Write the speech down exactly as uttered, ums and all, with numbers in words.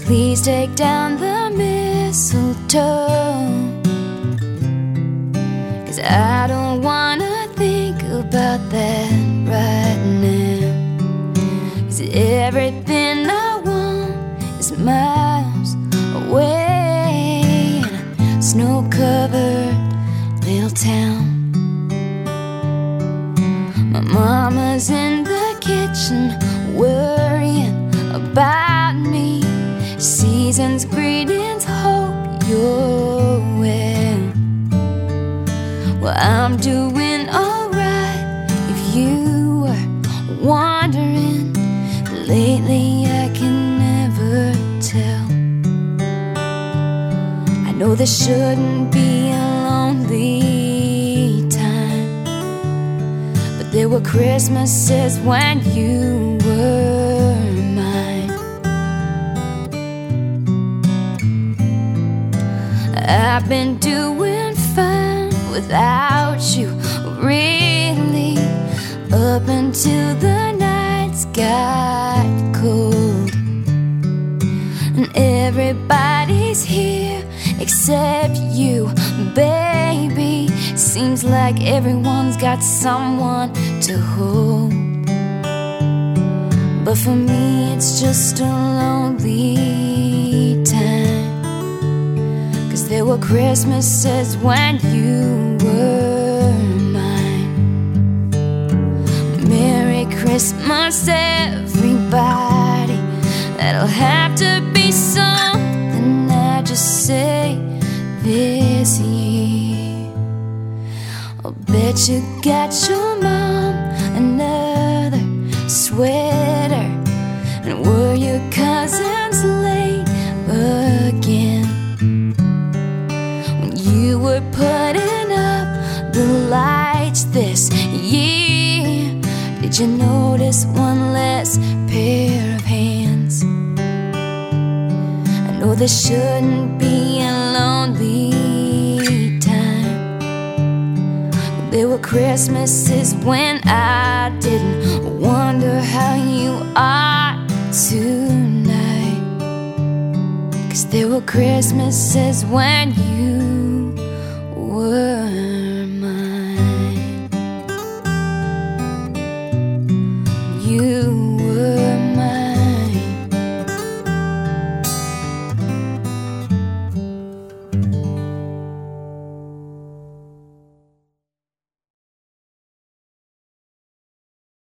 Please take down the mistletoe, 'cause I don't wanna think about that right now. 'Cause everything I want is miles away in a snow-covered little town. My mama's in the kitchen worrying about me. Season's greetings, hope you're well. Well, I'm doing alright if you were wondering. Lately I can never tell. I know this shouldn't be a lonely time, but there were Christmases when you were mine. I've been doing fine without you, really, up until the nights got cold. And everybody's here except you, baby. Seems like everyone's got someone to hold, but for me it's just a lonely time. 'Cause there were Christmases when you were mine. Merry Christmas, everybody. That'll have to be something I just say this year. I'll bet you got your mom another sweater. And were your cousins late again? When you were putting up the lights this year, did you notice one less pair of hands? I know this shouldn't be a lonely time, but there were Christmases when I didn't wonder how you are tonight. 'Cause there were Christmases when you were